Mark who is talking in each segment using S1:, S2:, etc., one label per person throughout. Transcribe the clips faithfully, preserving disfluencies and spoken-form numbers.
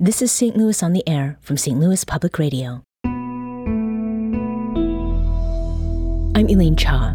S1: This is Saint Louis on the Air from Saint Louis Public Radio. I'm Elaine Cha.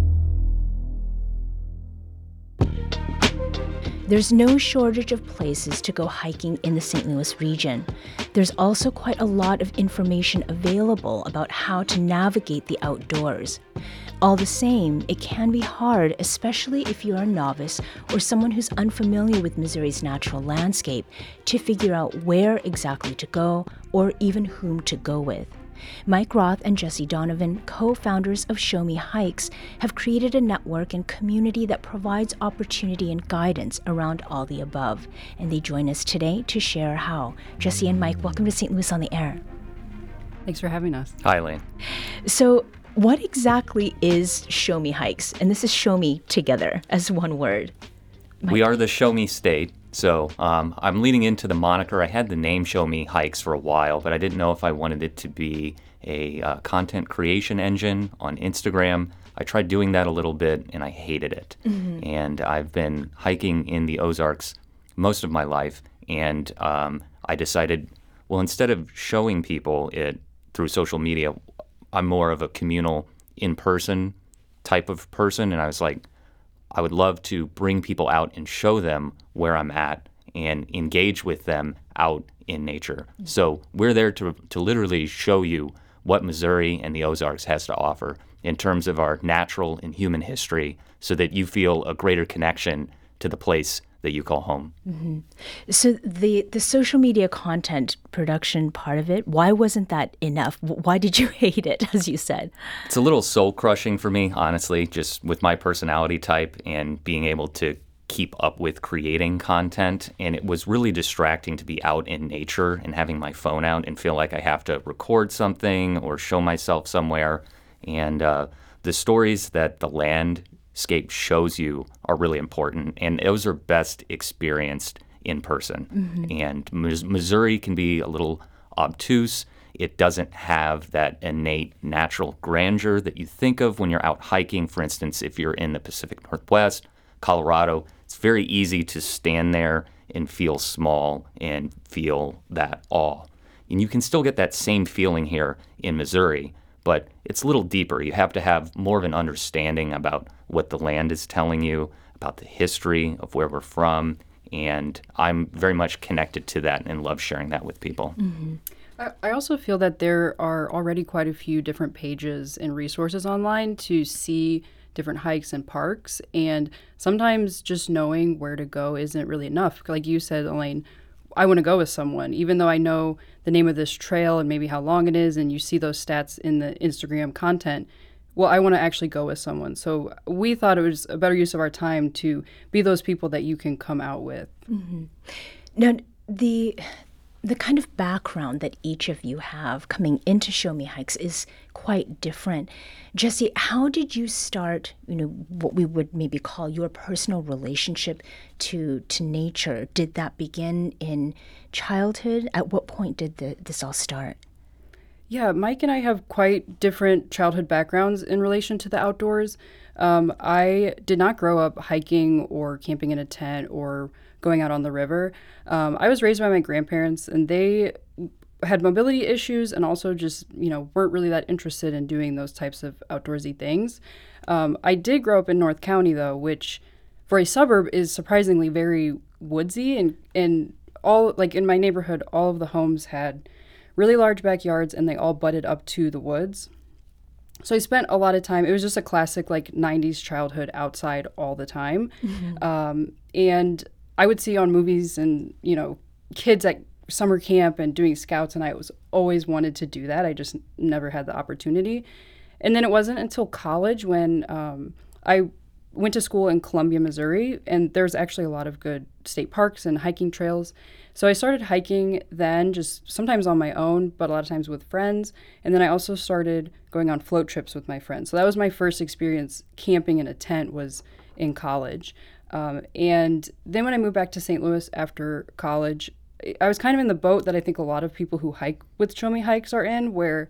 S1: There's no shortage of places to go hiking in the Saint Louis region. There's also quite a lot of information available about how to navigate the outdoors. All the same, it can be hard, especially if you're a novice or someone who's unfamiliar with Missouri's natural landscape, to figure out where exactly to go or even whom to go with. Mike Roth and Jesse Donovan, co-founders of Show Me Hikes, have created a network and community that provides opportunity and guidance around all the above. And they join us today to share how. Jesse and Mike, welcome to Saint Louis on the Air.
S2: Thanks for having us.
S3: Hi, Elaine.
S1: So, what exactly is Show Me Hikes? And this is Show Me together as one word. Mike.
S3: We are the Show Me State. So um, I'm leading into the moniker. I had the name Show Me Hikes for a while, but I didn't know if I wanted it to be a uh, content creation engine on Instagram. I tried doing that a little bit, and I hated it. Mm-hmm. And I've been hiking in the Ozarks most of my life, and um, I decided, well, instead of showing people it through social media, I'm more of a communal, in-person type of person, and I was like, I would love to bring people out and show them where I'm at and engage with them out in nature. Mm-hmm. So we're there to to literally show you what Missouri and the Ozarks has to offer in terms of our natural and human history so that you feel a greater connection to the place that you call home.
S1: Mm-hmm. So the, the social media content production part of it, why wasn't that enough? Why did you hate it, as you said?
S3: It's a little soul-crushing for me, honestly, just with my personality type and being able to keep up with creating content. And it was really distracting to be out in nature and having my phone out and feel like I have to record something or show myself somewhere. And uh, the stories that the land Scape shows you are really important, and those are best experienced in person. Mm-hmm. And Missouri can be a little obtuse. It doesn't have that innate natural grandeur that you think of when you're out hiking. For instance, if you're in the Pacific Northwest, Colorado, it's very easy to stand there and feel small and feel that awe. And you can still get that same feeling here in Missouri, but it's a little deeper. You have to have more of an understanding about what the land is telling you, about the history of where we're from, and I'm very much connected to that and love sharing that with people.
S2: Mm-hmm. I, I also feel that there are already quite a few different pages and resources online to see different hikes and parks, and sometimes just knowing where to go isn't really enough. Like you said, Elaine, I want to go with someone, even though I know the name of this trail and maybe how long it is, and you see those stats in the Instagram content. Well, I want to actually go with someone. So we thought it was a better use of our time to be those people that you can come out with.
S1: Mm-hmm. Now, the the kind of background that each of you have coming into Show Me Hikes is quite different. Jesse, how did you start, you know, what we would maybe call your personal relationship to to nature? Did that begin in childhood? At what point did the, this all start?
S2: Yeah, Mike and I have quite different childhood backgrounds in relation to the outdoors. Um, I did not grow up hiking or camping in a tent or going out on the river. Um, I was raised by my grandparents, and they had mobility issues and also just, you know, weren't really that interested in doing those types of outdoorsy things. Um, I did grow up in North County, though, which for a suburb is surprisingly very woodsy, and, and all, like in my neighborhood, all of the homes had really large backyards, and they all butted up to the woods. So I spent a lot of time, it was just a classic like nineties childhood outside all the time. Mm-hmm. Um, and I would see on movies and, you know, kids at summer camp and doing scouts, and I was always wanted to do that. I just never had the opportunity. And then it wasn't until college when um, I went to school in Columbia, Missouri, and there's actually a lot of good state parks and hiking trails. So I started hiking then, just sometimes on my own, but a lot of times with friends. And then I also started going on float trips with my friends. So that was my first experience camping in a tent, was in college. Um, and then when I moved back to Saint Louis after college, I was kind of in the boat that I think a lot of people who hike with Show Me Hikes are in, where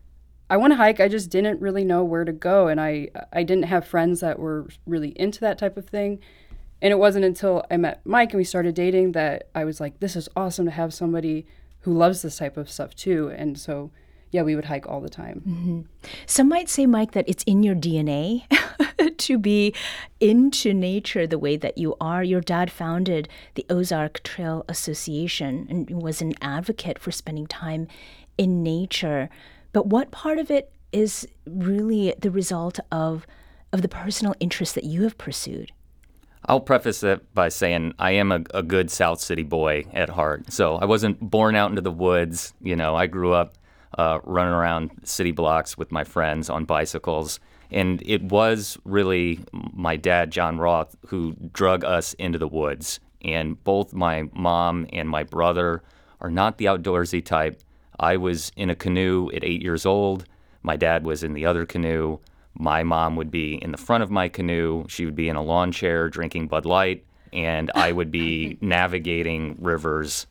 S2: I want to hike, I just didn't really know where to go. And I, I didn't have friends that were really into that type of thing. And it wasn't until I met Mike and we started dating that I was like, this is awesome to have somebody who loves this type of stuff too. And so, yeah, we would hike all the time.
S1: Mm-hmm. Some might say, Mike, that it's in your D N A to be into nature the way that you are. Your dad founded the Ozark Trail Association and was an advocate for spending time in nature. But what part of it is really the result of of the personal interest that you have pursued?
S3: I'll preface that by saying I am a, a good South City boy at heart. So I wasn't born out into the woods. You know, I grew up uh, running around city blocks with my friends on bicycles. And it was really my dad, John Roth, who drug us into the woods. And both my mom and my brother are not the outdoorsy type. I was in a canoe at eight years old. My dad was in the other canoe. My mom would be in the front of my canoe. She would be in a lawn chair drinking Bud Light, and I would be navigating rivers,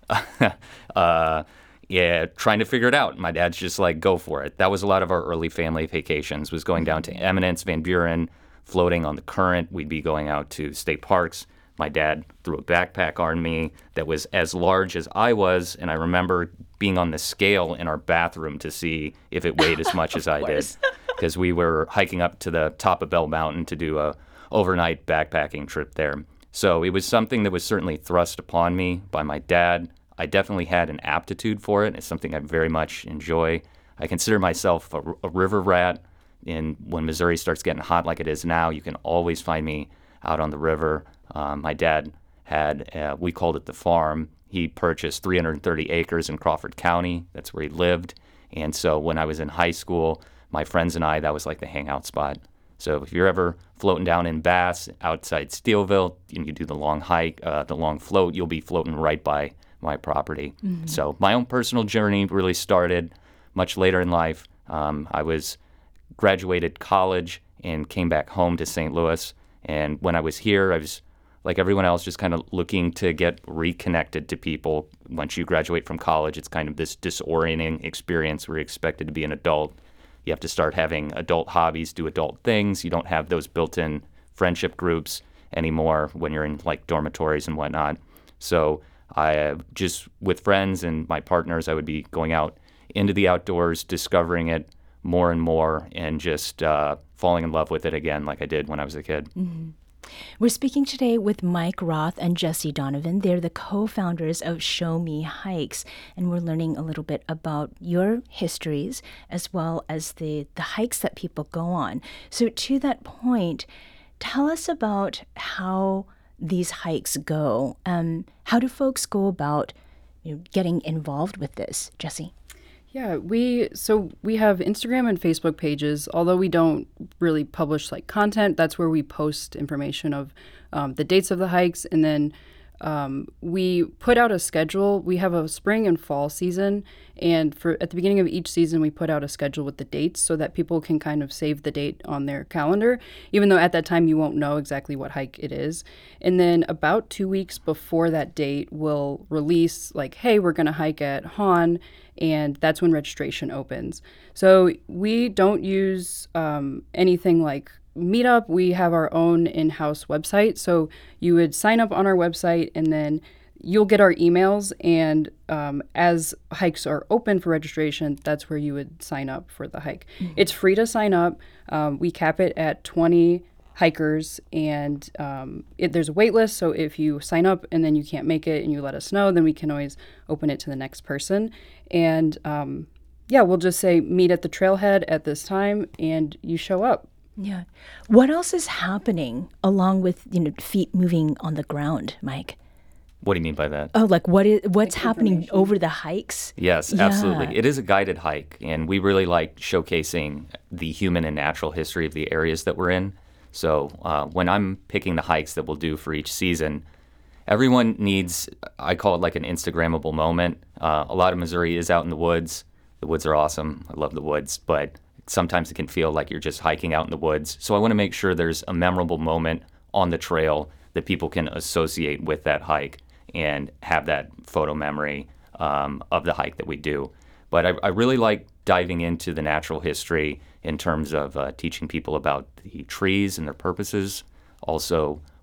S3: uh, yeah, trying to figure it out. My dad's just like, go for it. That was a lot of our early family vacations, was going down to Eminence, Van Buren, floating on the current. We'd be going out to state parks. My dad threw a backpack on me that was as large as I was, and I remember being on the scale in our bathroom to see if it weighed as much as I did, because we were hiking up to the top of Bell Mountain to do a overnight backpacking trip there. So it was something that was certainly thrust upon me by my dad. I definitely had an aptitude for it. It's something I very much enjoy. I consider myself a, a river rat, and when Missouri starts getting hot like it is now, you can always find me out on the river. Um, my dad had, uh, we called it the farm. He purchased three hundred thirty acres in Crawford County. That's where he lived. And so when I was in high school, my friends and I, that was like the hangout spot. So if you're ever floating down in Bass outside Steelville and you do the long hike, uh, the long float, you'll be floating right by my property. Mm-hmm. So my own personal journey really started much later in life. Um, I was graduated college and came back home to Saint Louis. And when I was here, I was, like everyone else, just kind of looking to get reconnected to people. Once you graduate from college, it's kind of this disorienting experience where you're expected to be an adult. You have to start having adult hobbies, do adult things. You don't have those built-in friendship groups anymore when you're in like dormitories and whatnot. So I uh, just, with friends and my partners, I would be going out into the outdoors, discovering it more and more, and just uh, falling in love with it again like I did when I was a kid.
S1: Mm-hmm. We're speaking today with Mike Roth and Jesse Donovan. They're the co-founders of Show Me Hikes, and we're learning a little bit about your histories as well as the, the hikes that people go on. So to that point, tell us about how these hikes go. Um, how do folks go about, you know, getting involved with this, Jesse?
S2: Yeah, we so we have Instagram and Facebook pages. Although we don't really publish like content, that's where we post information of um, the dates of the hikes, and then um, we put out a schedule. We have a spring and fall season, and for at the beginning of each season, we put out a schedule with the dates so that people can kind of save the date on their calendar, even though at that time you won't know exactly what hike it is. And then about two weeks before that date, we'll release like, hey, we're going to hike at Hahn. And that's when registration opens. So we don't use um, anything like Meetup. We have our own in-house website. So you would sign up on our website, and then you'll get our emails. And um, as hikes are open for registration, that's where you would sign up for the hike. Mm-hmm. It's free to sign up. Um, we cap it at twenty hikers, and um, it, there's a wait list. So if you sign up and then you can't make it and you let us know, then we can always open it to the next person. And um, yeah, we'll just say meet at the trailhead at this time, and you show up.
S1: Yeah. What else is happening along with, you know, feet moving on the ground, Mike?
S3: What do you mean by that?
S1: Oh, like what is what's like happening over the hikes?
S3: Yes, yeah. Absolutely. It is a guided hike, and we really like showcasing the human and natural history of the areas that we're in. So uh, when I'm picking the hikes that we'll do for each season, everyone needs, I call it like an Instagrammable moment. Uh, a lot of Missouri is out in the woods. The woods are awesome. I love the woods, but sometimes it can feel like you're just hiking out in the woods. So I want to make sure there's a memorable moment on the trail that people can associate with that hike and have that photo memory um, of the hike that we do. But I, I really like diving into the natural history in terms of uh, teaching people about the trees and their purposes, also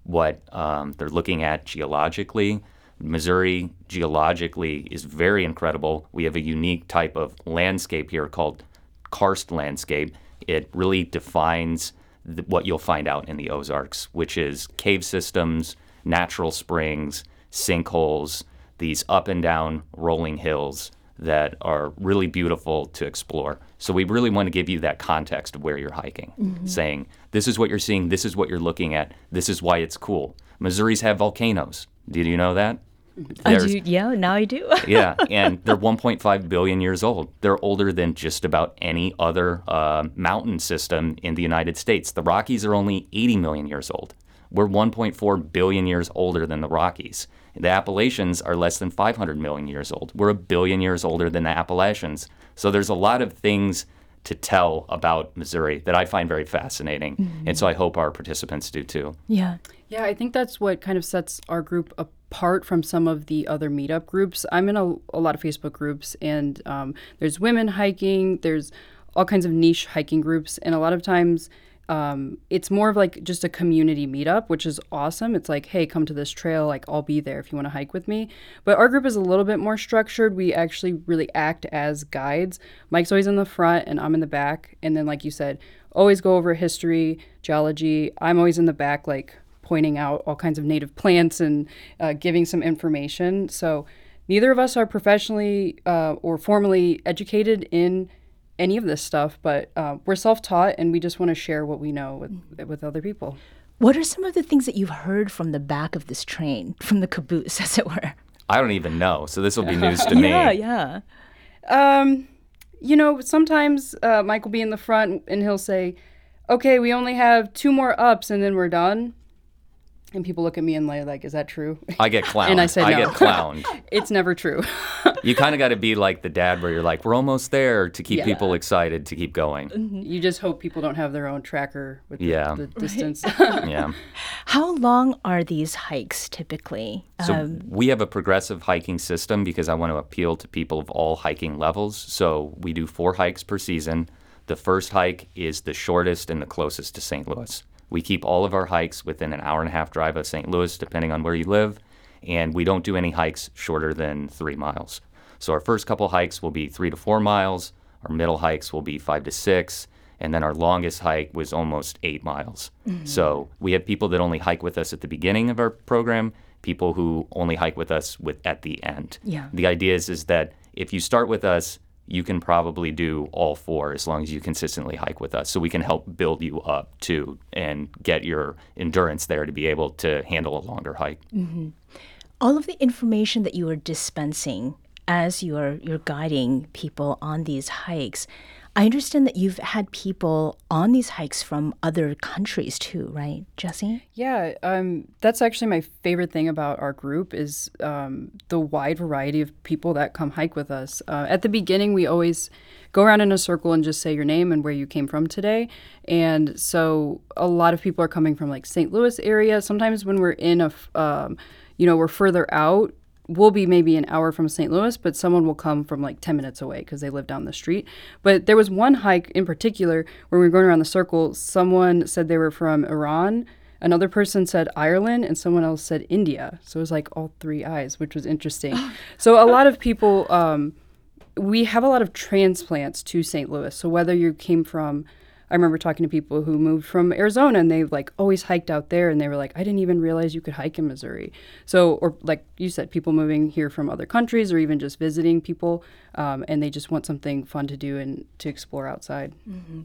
S3: what um, they're looking at geologically. Missouri geologically is very incredible. We have a unique type of landscape here called karst landscape. It really defines th- what you'll find out in the Ozarks, which is cave systems, natural springs, sinkholes, these up and down rolling hills that are really beautiful to explore. So we really want to give you that context of where you're hiking, mm-hmm. saying, this is what you're seeing, this is what you're looking at, this is why it's cool. Missouri's have volcanoes. Did you know that?
S1: I do, yeah, now I do.
S3: Yeah, and they're one point five billion years old. They're older than just about any other uh, mountain system in the United States. The Rockies are only eighty million years old. We're one point four billion years older than the Rockies. The Appalachians are less than five hundred million years old. We're a billion years older than the Appalachians. So there's a lot of things to tell about Missouri that I find very fascinating. Mm-hmm. And so I hope our participants do too.
S1: Yeah.
S2: Yeah, I think that's what kind of sets our group apart from some of the other meetup groups. I'm in a, a lot of Facebook groups, and um, there's women hiking, there's all kinds of niche hiking groups, and a lot of times um, it's more of like just a community meetup, which is awesome. It's like, hey, come to this trail, like I'll be there if you want to hike with me. But our group is a little bit more structured. We actually really act as guides. Mike's always in the front and I'm in the back. And then, like you said, always go over history, geology. I'm always in the back, like pointing out all kinds of native plants and uh, giving some information. So neither of us are professionally uh, or formally educated in any of this stuff, but uh, we're self-taught and we just want to share what we know with, with other people.
S1: What are some of the things that you've heard from the back of this train, from the caboose, as it were?
S3: I don't even know, so this will be news to
S1: yeah,
S3: me.
S1: Yeah,
S2: yeah. Um, you know, sometimes uh, Mike will be in the front and he'll say, okay, we only have two more ups and then we're done. And people look at me and they're like, is that true?
S3: I get clowned.
S2: And I say no.
S3: I get clowned.
S2: It's never true.
S3: You kind of got to be like the dad where you're like, we're almost there, to keep
S2: yeah.
S3: people excited to keep going.
S2: Mm-hmm. You just hope people don't have their own tracker with the,
S3: yeah.
S2: the distance.
S1: Right.
S3: Yeah.
S1: How long are these hikes typically?
S3: So
S1: um,
S3: we have a progressive hiking system because I want to appeal to people of all hiking levels. So we do four hikes per season. The first hike is the shortest and the closest to Saint Louis. We keep all of our hikes within an hour and a half drive of Saint Louis, depending on where you live, and we don't do any hikes shorter than three miles. So our first couple hikes will be three to four miles, our middle hikes will be five to six, and then our longest hike was almost eight miles. Mm-hmm. So we have people that only hike with us at the beginning of our program, people who only hike with us with at the end.
S1: Yeah.
S3: The idea is, is that if you start with us, you can probably do all four as long as you consistently hike with us. So we can help build you up too and get your endurance there to be able to handle a longer hike.
S1: Mm-hmm. All of the information that you are dispensing as you're you're guiding people on these hikes, I understand that you've had people on these hikes from other countries too, right, Jesse?
S2: Yeah, um, that's actually my favorite thing about our group is um, the wide variety of people that come hike with us. Uh, at the beginning, we always go around in a circle and just say your name and where you came from today. And so a lot of people are coming from like Saint Louis area. Sometimes when we're in a, um, you know, we're further out, we'll be maybe an hour from Saint Louis, but someone will come from like ten minutes away because they live down the street. But there was one hike in particular where we were going around the circle. Someone said they were from Iran. Another person said Ireland, and someone else said India. So it was like all three eyes, which was interesting. So a lot of people, um, we have a lot of transplants to Saint Louis. So whether you came from, I remember talking to people who moved from Arizona and they like always hiked out there and they were like, I didn't even realize you could hike in Missouri. So, or like you said, people moving here from other countries or even just visiting people um, and they just want something fun to do and to explore outside.
S1: Mm-hmm.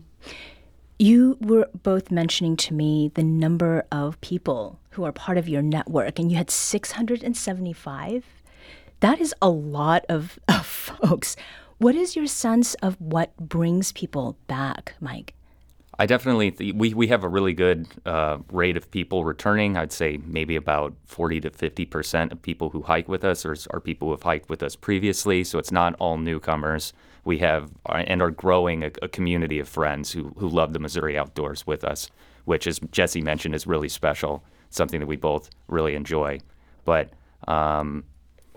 S1: You were both mentioning to me the number of people who are part of your network, and you had six hundred seventy-five. That is a lot of, of folks. What is your sense of what brings people back, Mike?
S3: I definitely, th- we, we have a really good uh, rate of people returning. I'd say maybe about forty to fifty percent of people who hike with us are, are people who have hiked with us previously. So it's not all newcomers. We have uh, and are growing a, a community of friends who, who love the Missouri outdoors with us, which, as Jesse mentioned, is really special, something that we both really enjoy. But um,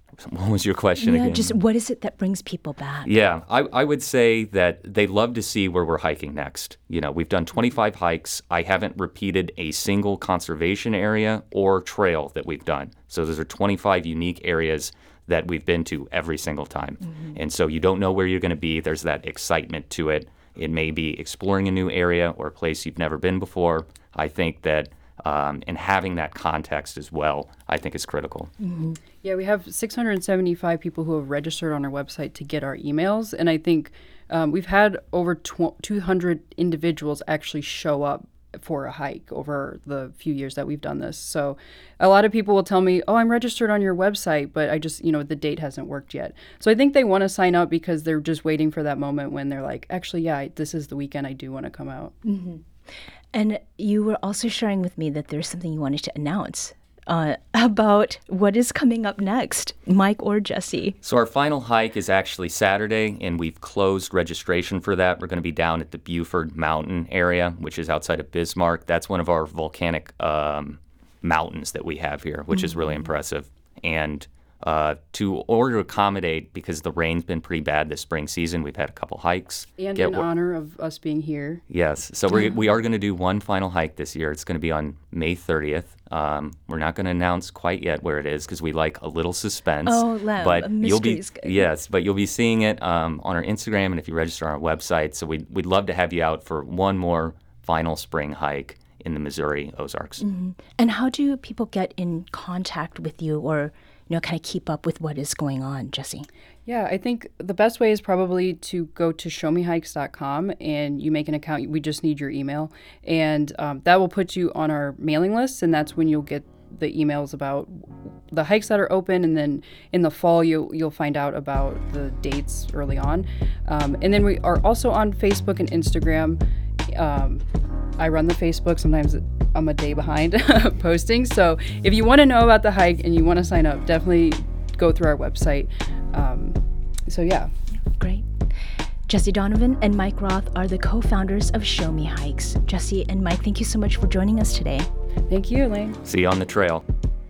S3: What was your question
S1: yeah,
S3: again?
S1: just what is it that brings people back?
S3: Yeah, I, I would say that they love to see where we're hiking next. You know, we've done twenty-five hikes. I haven't repeated a single conservation area or trail that we've done. So those are twenty-five unique areas that we've been to every single time. Mm-hmm. And so you don't know where you're going to be. There's that excitement to it. It may be exploring a new area or a place you've never been before. I think that Um, and having that context as well, I think is critical.
S2: Mm-hmm. Yeah, we have six hundred seventy-five people who have registered on our website to get our emails. And I think um, we've had over tw- two hundred individuals actually show up for a hike over the few years that we've done this. So a lot of people will tell me, oh, I'm registered on your website, but I just, you know, the date hasn't worked yet. So I think they want to sign up because they're just waiting for that moment when they're like, actually, yeah, this is the weekend I do want to come out.
S1: Mm-hmm. And you were also sharing with me that there's something you wanted to announce uh, about what is coming up next, Mike or Jesse.
S3: So our final hike is actually Saturday, and we've closed registration for that. We're going to be down at the Buford Mountain area, which is outside of Bismarck. That's one of our volcanic um, mountains that we have here, which mm-hmm. is really impressive. And Uh, to order to accommodate, because the rain's been pretty bad this spring season, we've had a couple hikes.
S2: And in w- honor of us being here.
S3: Yes. So we we are going to do one final hike this year. It's going to be on May thirtieth. Um, we're not going to announce quite yet where it is because we like a little suspense.
S1: Oh, love.
S3: But
S1: a
S3: you'll be
S1: good.
S3: Yes, but you'll be seeing it um, on our Instagram and if you register on our website. So we'd, we'd love to have you out for one more final spring hike in the Missouri Ozarks.
S1: Mm-hmm. And how do people get in contact with you or, you know, kind of keep up with what is going on, Jesse?
S2: Yeah, I think the best way is probably to go to show me hikes dot com and you make an account. We just need your email. And um, that will put you on our mailing list, and that's when you'll get the emails about the hikes that are open. And then in the fall, you'll, you'll find out about the dates early on. Um, and then we are also on Facebook and Instagram. Um, I run the Facebook. Sometimes I'm a day behind posting. So if you want to know about the hike and you want to sign up, definitely go through our website. Um, so yeah.
S1: Great. Jesse Donovan and Mike Roth are the co-founders of Show Me Hikes. Jesse and Mike, thank you so much for joining us today.
S2: Thank you, Elaine.
S3: See you on the trail.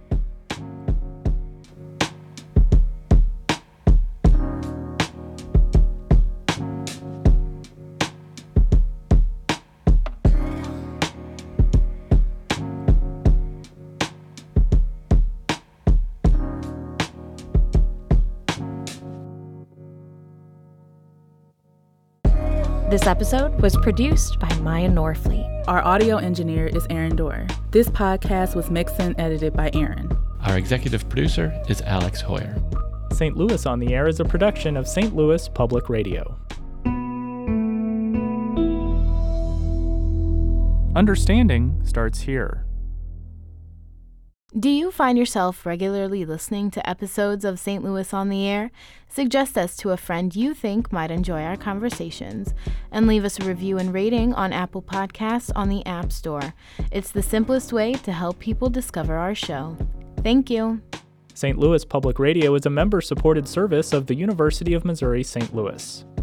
S4: This episode was produced by Maya Norfleet.
S5: Our audio engineer is Aaron Dorr. This podcast was mixed and edited by Aaron.
S6: Our executive producer is Alex Hoyer.
S7: Saint Louis on the Air is a production of Saint Louis Public Radio. Understanding starts here.
S4: Do you find yourself regularly listening to episodes of Saint Louis on the Air? Suggest us to a friend you think might enjoy our conversations, and leave us a review and rating on Apple Podcasts on the App Store. It's the simplest way to help people discover our show. Thank you.
S7: Saint Louis Public Radio is a member-supported service of the University of Missouri Saint Louis.